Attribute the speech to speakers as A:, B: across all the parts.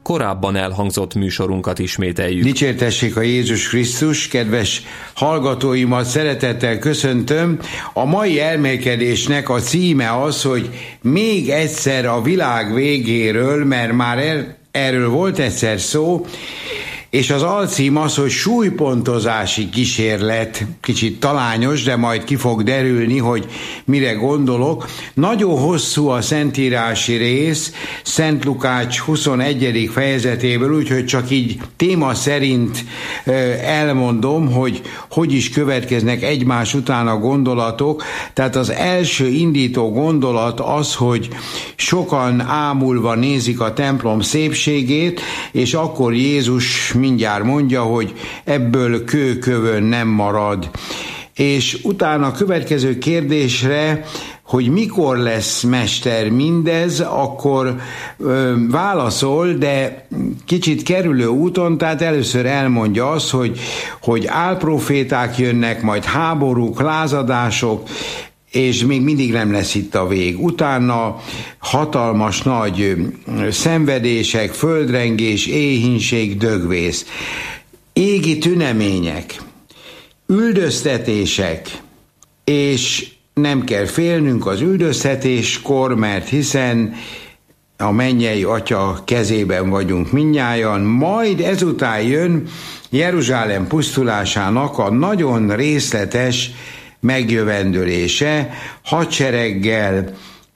A: korábban elhangzott műsorunkat ismételjük.
B: Dicsértessék a Jézus Krisztus, kedves hallgatóimat szeretettel köszöntöm. A mai elmélkedésnek a címe az, hogy még egyszer a világ végéről, mert már erről volt egyszer szó, és az alcím az, hogy súlypontozási kísérlet, kicsit talányos, de majd ki fog derülni, hogy mire gondolok. Nagyon hosszú a szentírási rész, Szent Lukács 21. fejezetéből, úgyhogy csak így téma szerint elmondom, hogy is következnek egymás után a gondolatok. Tehát az első indító gondolat az, hogy sokan ámulva nézik a templom szépségét, és akkor Jézus mindjárt mondja, hogy ebből kő-kövön nem marad. És utána a következő kérdésre, hogy mikor lesz mester mindez, akkor válaszol, de kicsit kerülő úton, tehát először elmondja azt, hogy álproféták jönnek, majd háborúk, lázadások, és még mindig nem lesz itt a vég. Utána hatalmas nagy szenvedések, földrengés, éhínség, dögvész, égi tünemények, üldöztetések, és nem kell félnünk az üldöztetéskor, mert hiszen a mennyei Atya kezében vagyunk mindnyájan, majd ezután jön Jeruzsálem pusztulásának a nagyon részletes megjövendőlése, hadsereggel,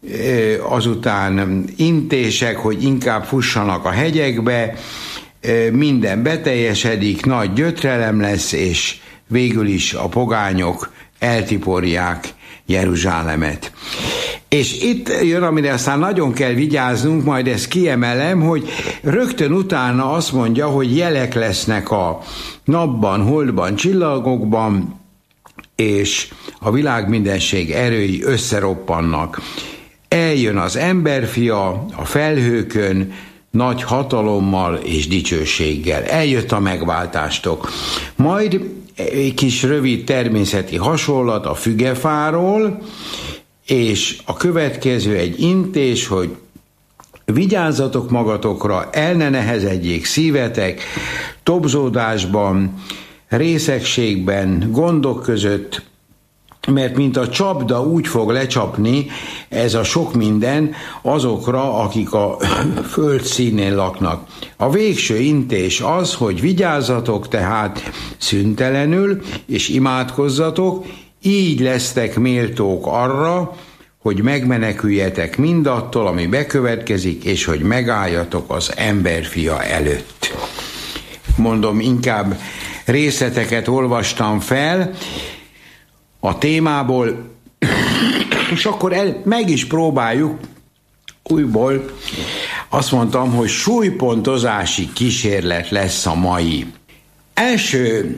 B: azután intések, hogy inkább fussanak a hegyekbe, minden beteljesedik, nagy gyötrelem lesz, és végül is a pogányok eltiporják Jeruzsálemet. És itt jön, amire aztán nagyon kell vigyáznunk, majd ezt kiemelem, hogy rögtön utána azt mondja, hogy jelek lesznek a napban, holdban, csillagokban, és a világ mindenség erői összeroppannak. Eljön az emberfia a felhőkön, nagy hatalommal és dicsőséggel. Eljött a megváltástok. Majd egy kis rövid természeti hasonlat a fügefáról, és a következő egy intés, hogy vigyázzatok magatokra, el ne nehezedjék szívetek, tobzódásban, részegségben, gondok között, mert mint a csapda úgy fog lecsapni ez a sok minden azokra, akik a föld színén laknak. A végső intés az, hogy vigyázzatok tehát szüntelenül, és imádkozzatok, így lesztek méltók arra, hogy megmeneküljetek mindattól, ami bekövetkezik, és hogy megálljatok az emberfia előtt. Mondom, inkább részleteket olvastam fel a témából, és akkor meg is próbáljuk újból. Azt mondtam, hogy súlypontozási kísérlet lesz a mai. Első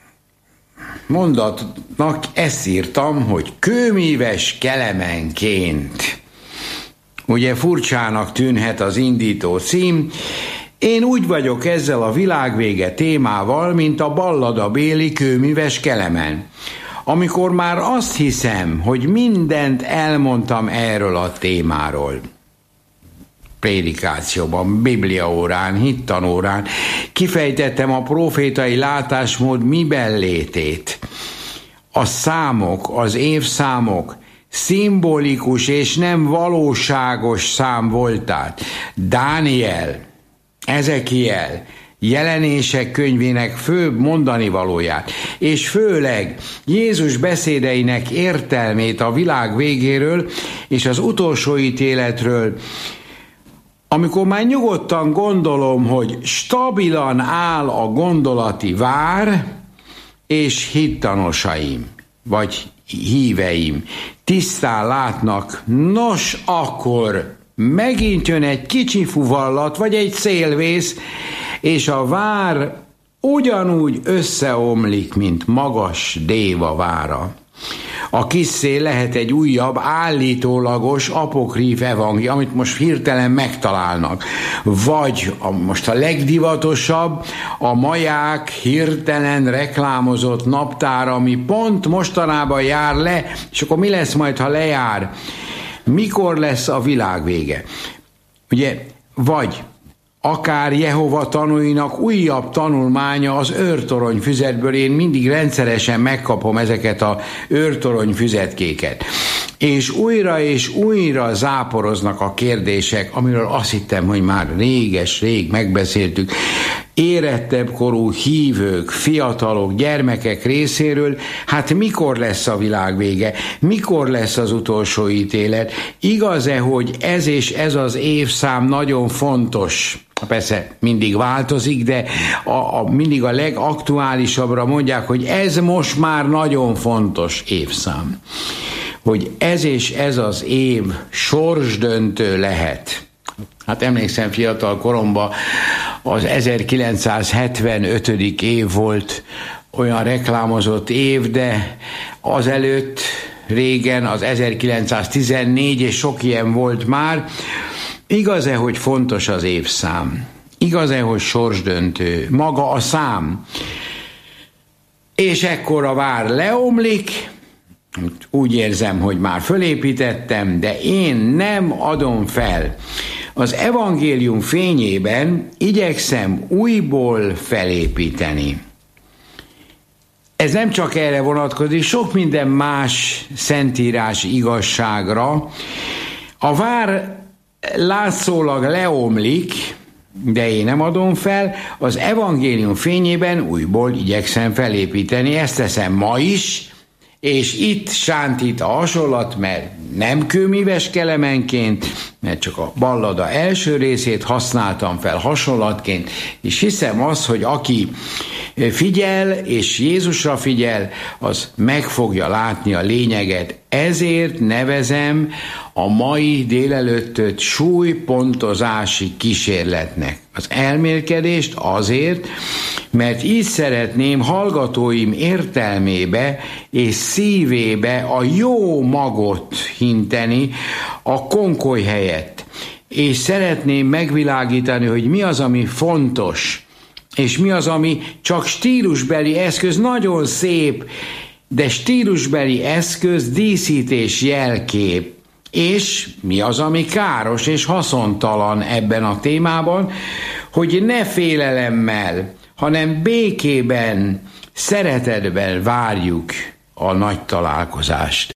B: mondatnak ezt írtam, hogy kőmíves kelemenként. Ugye furcsának tűnhet az indító cím. Én úgy vagyok ezzel a világvége témával, mint a balladabéli kőmíves kelemen. Amikor már azt hiszem, hogy mindent elmondtam erről a témáról. Prédikációban, bibliaórán, hittanórán kifejtettem a profétai látásmód miben létét. A számok, az évszámok szimbolikus és nem valóságos szám voltát. Dániel, Ezekiel, Jelenések könyvének főbb mondani valóját, és főleg Jézus beszédeinek értelmét a világ végéről és az utolsó ítéletről, amikor már nyugodtan gondolom, hogy stabilan áll a gondolati vár, és hittanosaim, vagy híveim tisztán látnak, nos, akkor megint jön egy kicsi fuvallat, vagy egy szélvész, és a vár ugyanúgy összeomlik, mint magas Déva vára. A kis szél lehet egy újabb, állítólagos apokríf evangélium, amit most hirtelen megtalálnak. Vagy most a legdivatosabb, a maják hirtelen reklámozott naptár, ami pont mostanában jár le, és akkor mi lesz majd, ha lejár? Mikor lesz a világ vége? Ugye, vagy akár Jehova tanúinak újabb tanulmánya az őrtorony füzetből. Én mindig rendszeresen megkapom ezeket a őrtorony füzetkéket. És újra záporoznak a kérdések, amiről azt hittem, hogy már rég megbeszéltük. Érettebb korú hívők, fiatalok, gyermekek részéről, hát mikor lesz a világ vége? Mikor lesz az utolsó ítélet? Igaz-e, hogy ez és ez az évszám nagyon fontos? Persze mindig változik, de mindig a legaktuálisabbra mondják, hogy ez most már nagyon fontos évszám. Hogy ez és ez az év sorsdöntő lehet. Hát emlékszem, fiatal koromban az 1975. év volt olyan reklámozott év, de azelőtt régen az 1914, és sok ilyen volt már. Igaz-e, hogy fontos az évszám? Igaz-e, hogy sorsdöntő? Maga a szám? És ekkor a vár leomlik, úgy érzem, hogy már fölépítettem, de én nem adom fel. Az evangélium fényében igyekszem újból felépíteni. Ez nem csak erre vonatkozik, sok minden más szentírás igazságra. A vár látszólag leomlik, de én nem adom fel, az evangélium fényében újból igyekszem felépíteni. Ezt teszem ma is, és itt sántít a hasonlat, mert nem kőmíves kelemenként, mert csak a ballada első részét használtam fel hasonlatként, és hiszem az, hogy aki figyel, és Jézusra figyel, az meg fogja látni a lényeget. Ezért nevezem a mai délelőttöt súlypontozási kísérletnek. Az elmélkedést azért, mert így szeretném hallgatóim értelmébe és szívébe a jó magot hinteni a konkoly helyett. És szeretném megvilágítani, hogy mi az, ami fontos, és mi az, ami csak stílusbeli eszköz, nagyon szép, de stílusbeli eszköz, díszítés, jelkép, és mi az, ami káros és haszontalan ebben a témában, hogy ne félelemmel, hanem békében, szeretetben várjuk a nagy találkozást.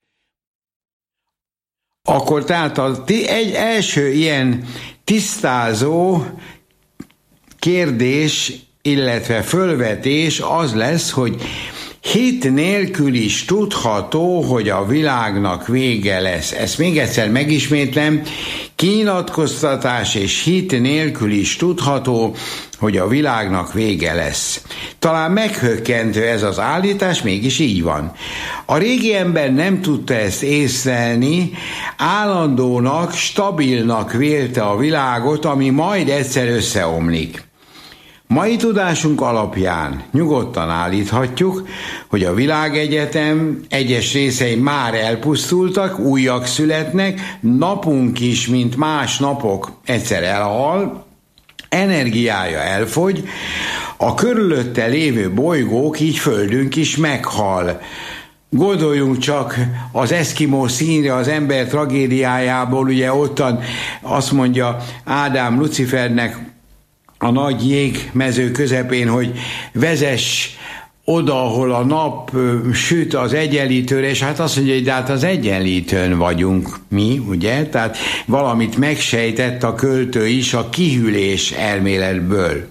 B: Akkor tehát egy első ilyen tisztázó kérdés, illetve fölvetés az lesz, hogy hit nélkül is tudható, hogy a világnak vége lesz. Ezt még egyszer megismétlem, kinyilatkoztatás és hit nélkül is tudható, hogy a világnak vége lesz. Talán meghökkentő ez az állítás, mégis így van. A régi ember nem tudta ezt észlelni, állandónak, stabilnak vélte a világot, ami majd egyszer összeomlik. Mai tudásunk alapján nyugodtan állíthatjuk, hogy a világegyetem egyes részei már elpusztultak, újak születnek, napunk is, mint más napok, egyszer elhal, energiája elfogy, a körülötte lévő bolygók, így Földünk is meghal. Gondoljunk csak az eszkimó színre az ember tragédiájából, ugye ottan azt mondja Ádám Lucifernek a nagy jégmező közepén, hogy vezess oda, ahol a nap süt az egyenlítőre, és hát azt mondja, hogy de hát az egyenlítőn vagyunk mi, ugye? Tehát valamit megsejtett a költő is a kihűlés elméletből.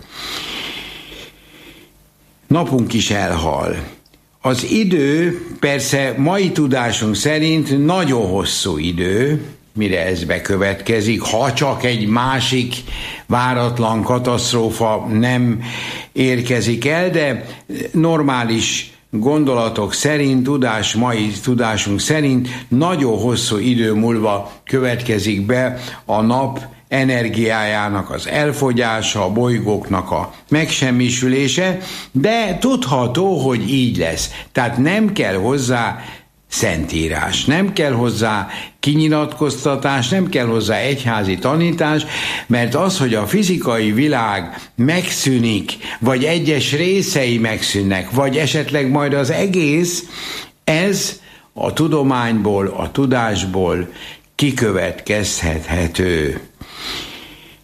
B: Napunk is elhal. Az idő persze mai tudásunk szerint nagyon hosszú idő, mire ez bekövetkezik, ha csak egy másik váratlan katasztrófa nem érkezik el, de normális gondolatok szerint, mai tudásunk szerint nagyon hosszú idő múlva következik be a nap energiájának az elfogyása, a bolygóknak a megsemmisülése, de tudható, hogy így lesz. Tehát nem kell hozzá szentírás, nem kell hozzá kinyilatkoztatás, nem kell hozzá egyházi tanítás, mert az, hogy a fizikai világ megszűnik, vagy egyes részei megszűnnek, vagy esetleg majd az egész, ez a tudományból, a tudásból kikövetkezhető.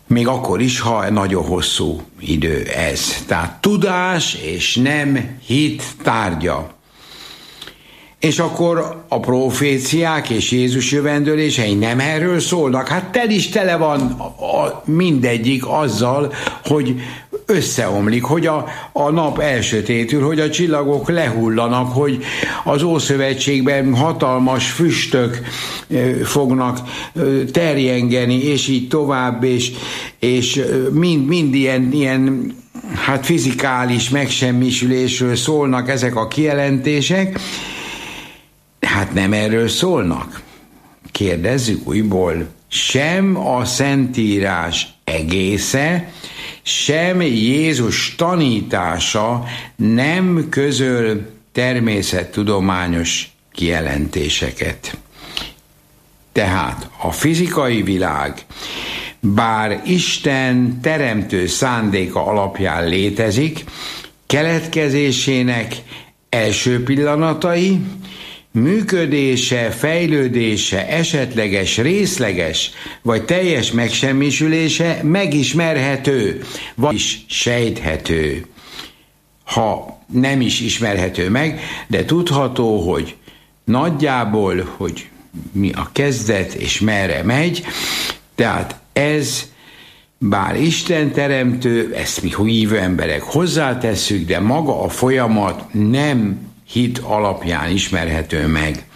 B: Még akkor is, ha nagyon hosszú idő ez. Tehát tudás és nem hit tárgya. És akkor a proféciák és Jézus jövendőlései nem erről szólnak. Hát tele van mindegyik azzal, hogy összeomlik, hogy a nap elsötétül, hogy a csillagok lehullanak, hogy az Ószövetségben hatalmas füstök fognak terjengeni, és így tovább, és mind ilyen hát fizikális megsemmisülésről szólnak ezek a kijelentések. Hát nem erről szólnak. Kérdezzük újból. Sem a Szentírás egésze, sem Jézus tanítása nem közöl természettudományos kijelentéseket. Tehát a fizikai világ, bár Isten teremtő szándéka alapján létezik, keletkezésének első pillanatai, működése, fejlődése, esetleges, részleges vagy teljes megsemmisülése megismerhető, vagy is sejthető. Ha nem is ismerhető meg, de tudható, hogy nagyjából, hogy mi a kezdet és merre megy, tehát ez, bár Isten teremtő, ezt mi hívő emberek hozzátesszük, de maga a folyamat nem hit alapján ismerhető meg.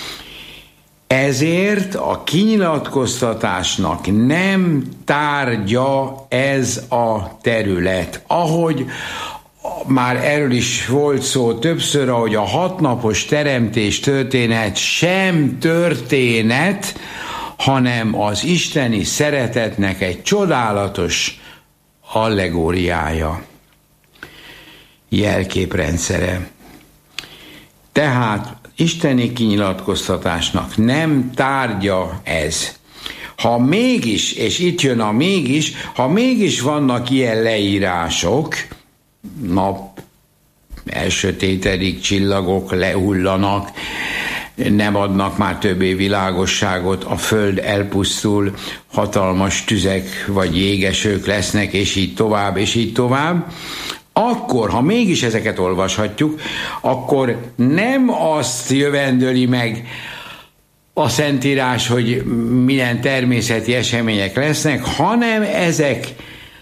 B: Ezért a kinyilatkoztatásnak nem tárgya ez a terület. Ahogy már erről is volt szó többször, ahogy a 6 napos teremtés történet sem történet, hanem az isteni szeretetnek egy csodálatos allegóriája, jelképrendszere. Tehát isteni kinyilatkoztatásnak nem tárgya ez. Ha mégis, és itt jön a mégis, ha mégis vannak ilyen leírások, nap elsötétedik, csillagok lehullanak, nem adnak már többé világosságot, a föld elpusztul, hatalmas tüzek vagy jégesők lesznek, és így tovább, és így tovább, akkor, ha mégis ezeket olvashatjuk, akkor nem azt jövendöli meg a Szentírás, hogy milyen természeti események lesznek, hanem ezek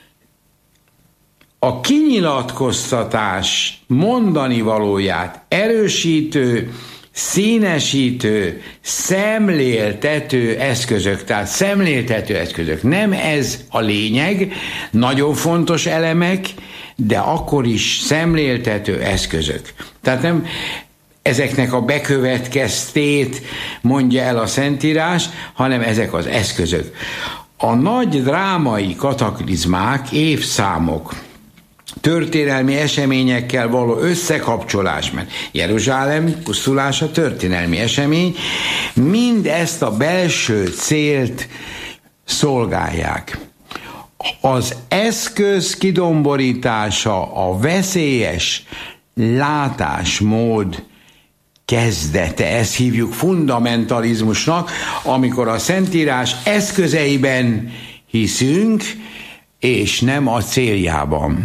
B: a kinyilatkoztatás mondani valóját erősítő, színesítő, szemléltető eszközök, tehát szemléltető eszközök. Nem ez a lényeg, nagyon fontos elemek, de akkor is szemléltető eszközök. Tehát nem ezeknek a bekövetkeztét mondja el a Szentírás, hanem ezek az eszközök. A nagy drámai kataklizmák, évszámok, történelmi eseményekkel való összekapcsolás, mert Jeruzsálem pusztulása történelmi esemény, mind ezt a belső célt szolgálják. Az eszköz kidomborítása, a veszélyes látásmód kezdete, ezt hívjuk fundamentalizmusnak, amikor a Szentírás eszközeiben hiszünk, és nem a céljában.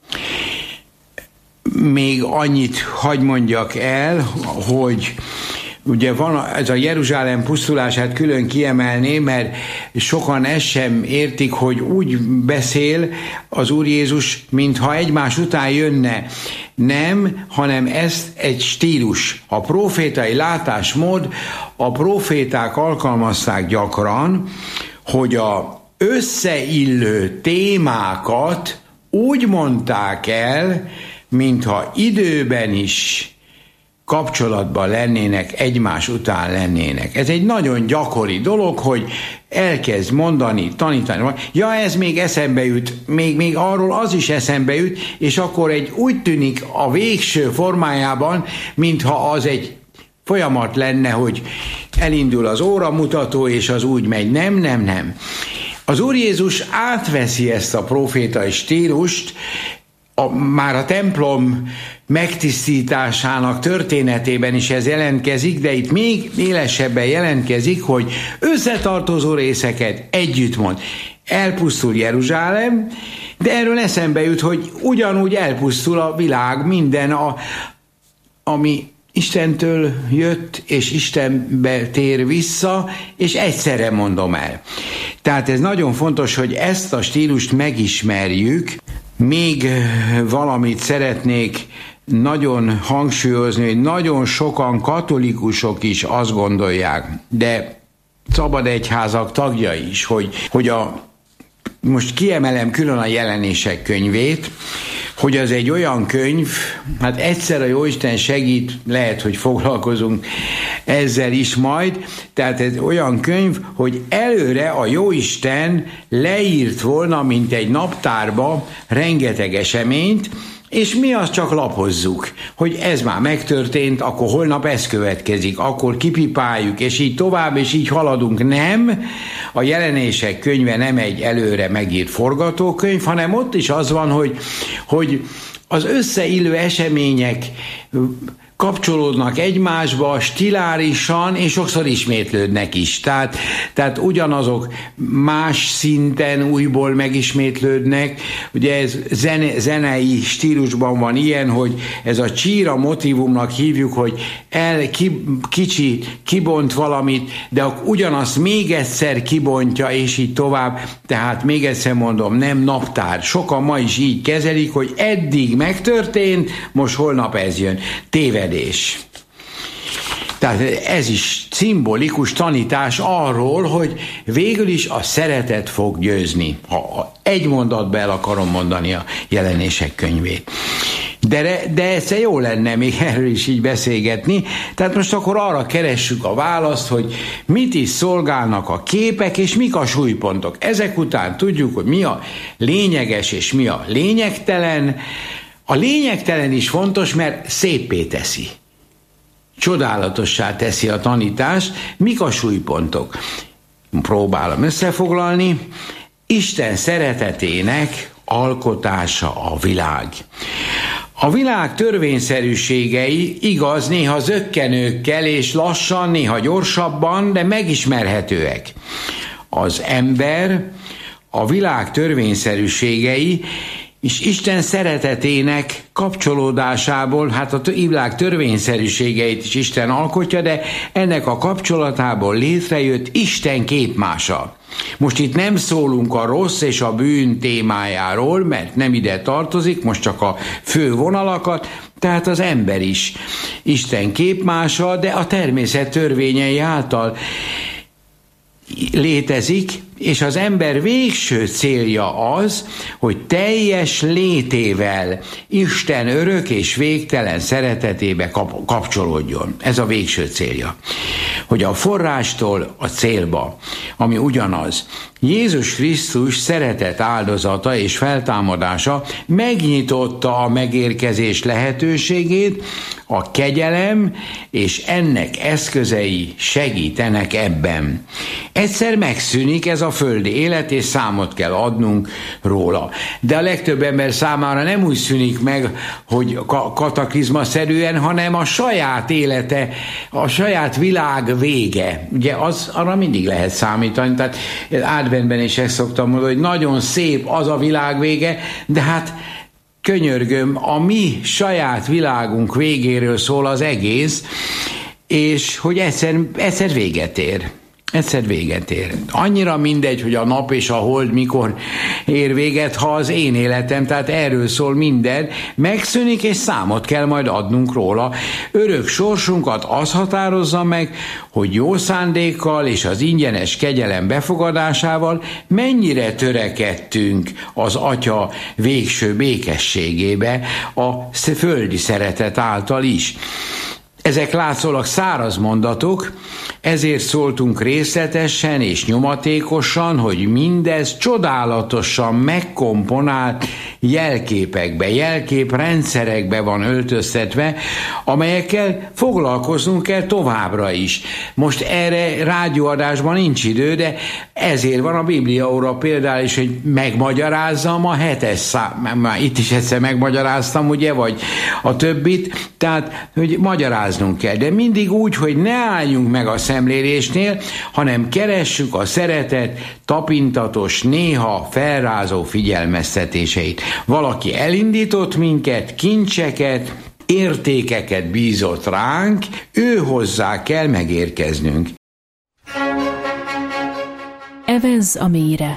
B: Még annyit hadd mondjak el, hogy ugye van ez a Jeruzsálem pusztulását külön kiemelné, mert sokan ezt sem értik, hogy úgy beszél az Úr Jézus, mintha egymás után jönne. Nem, hanem ez egy stílus. A profétai látásmód, a proféták alkalmazták gyakran, hogy a összeillő témákat úgy mondták el, mintha időben is kapcsolatban lennének, egymás után lennének. Ez egy nagyon gyakori dolog, hogy elkezd mondani, tanítani. Ja, ez még eszembe jut, még arról az is eszembe jut, és akkor úgy tűnik a végső formájában, mintha az egy folyamat lenne, hogy elindul az óramutató, és az úgy megy. Nem. Az Úr Jézus átveszi ezt a profétai stílust, már a templom megtisztításának történetében is ez jelentkezik, de itt még élesebben jelentkezik, hogy összetartozó részeket együtt mond. elpusztul Jeruzsálem, de erről eszembe jut, hogy ugyanúgy elpusztul a világ, minden, ami Istentől jött, és Istenbe tér vissza, és egyszerre mondom el. Tehát ez nagyon fontos, hogy ezt a stílust megismerjük. Még valamit szeretnék nagyon hangsúlyozni, hogy nagyon sokan katolikusok is azt gondolják, de szabad egyházak tagjai is, hogy most kiemelem külön a Jelenések könyvét, hogy az egy olyan könyv, hát egyszer a Jóisten segít, lehet, hogy foglalkozunk ezzel is majd, tehát ez olyan könyv, hogy előre a Jóisten leírt volna, mint egy naptárba rengeteg eseményt, és mi azt csak lapozzuk, hogy ez már megtörtént, akkor holnap ez következik, akkor kipipáljuk, és így tovább, és így haladunk. Nem, a Jelenések könyve nem egy előre megírt forgatókönyv, hanem ott is az van, hogy az összeillő események kapcsolódnak egymásba stilárisan, és sokszor ismétlődnek is. Tehát ugyanazok más szinten újból megismétlődnek. Ugye ez zenei stílusban van ilyen, hogy ez a csíra motívumnak hívjuk, hogy kicsi kibont valamit, de ugyanazt még egyszer kibontja, és így tovább. Tehát még egyszer mondom, nem naptár. Sokan ma is így kezelik, hogy eddig megtörtént, most holnap ez jön. Tévedés. Tehát ez is szimbolikus tanítás arról, hogy végül is a szeretet fog győzni. Ha egy mondatba el akarom mondani a Jelenések könyvét. De egyszer jó lenne még erről is így beszélgetni. Tehát most akkor arra keressük a választ, hogy mit is szolgálnak a képek, és mik a súlypontok. Ezek után tudjuk, hogy mi a lényeges, és mi a lényegtelen. A lényegtelen is fontos, mert széppé teszi. Csodálatossá teszi a tanítást. Mik a súlypontok? Próbálom összefoglalni. Isten szeretetének alkotása a világ. A világ törvényszerűségei, igaz, néha zökkenőkkel és lassan, néha gyorsabban, de megismerhetőek. Az ember, a világ törvényszerűségei és Isten szeretetének kapcsolódásából, hát a világ törvényszerűségeit is Isten alkotja, de ennek a kapcsolatából létrejött Isten képmása. Most itt nem szólunk a rossz és a bűn témájáról, mert nem ide tartozik, most csak a fő vonalakat, tehát az ember is Isten képmása, de a természet törvényei által létezik, és az ember végső célja az, hogy teljes létével Isten örök és végtelen szeretetébe kapcsolódjon. Ez a végső célja. Hogy a forrástól a célba, ami ugyanaz, Jézus Krisztus szeretet áldozata és feltámadása megnyitotta a megérkezés lehetőségét, a kegyelem és ennek eszközei segítenek ebben. Egyszer megszűnik ez a földi élet, és számot kell adnunk róla. De a legtöbb ember számára nem úgy szűnik meg, hogy kataklizmaszerűen, hanem a saját élete, a saját világ vége. Ugye arra mindig lehet számítani, tehát adventben is ezt szoktam mondani, hogy nagyon szép az a világ vége, de hát könyörgöm, a mi saját világunk végéről szól az egész, és hogy egyszer véget ér. Egyszer véget ér. Annyira mindegy, hogy a nap és a hold mikor ér véget, ha az én életem, tehát erről szól minden, megszűnik, és számot kell majd adnunk róla. Örök sorsunkat az határozza meg, hogy jó szándékkal és az ingyenes kegyelem befogadásával mennyire törekedtünk az Atya végső békességébe a földi szeretet által is. Ezek látszólag száraz mondatok, ezért szóltunk részletesen és nyomatékosan, hogy mindez csodálatosan megkomponált jelképekbe, jelképrendszerekbe van öltöztetve, amelyekkel foglalkoznunk kell továbbra is. Most erre rádióadásban nincs idő, de ezért van a Bibliaóra például is, hogy megmagyarázzam a 7-es szám, itt is egyszer megmagyaráztam, ugye, vagy a többit, tehát, hogy magyaráznunk kell, de mindig úgy, hogy ne álljunk meg a szemlélésnél, hanem keressük a szeretet tapintatos, néha felrázó figyelmeztetéseit. Valaki elindított minket, kincseket, értékeket bízott ránk, ő hozzá kell megérkeznünk.
C: Evezz a mélyre.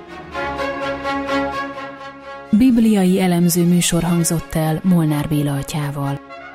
C: Bibliai elemző műsor hangzott el Molnár Béla atyával.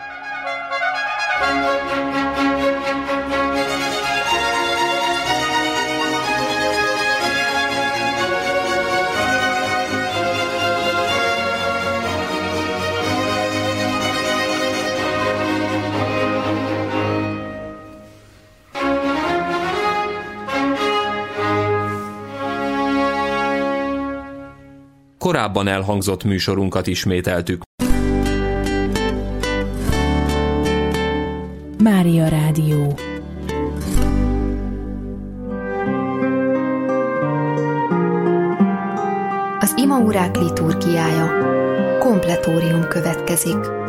A: Korábban elhangzott műsorunkat ismételtük.
C: Mária Rádió.
D: Az imaórák liturgiája. Kompletórium következik.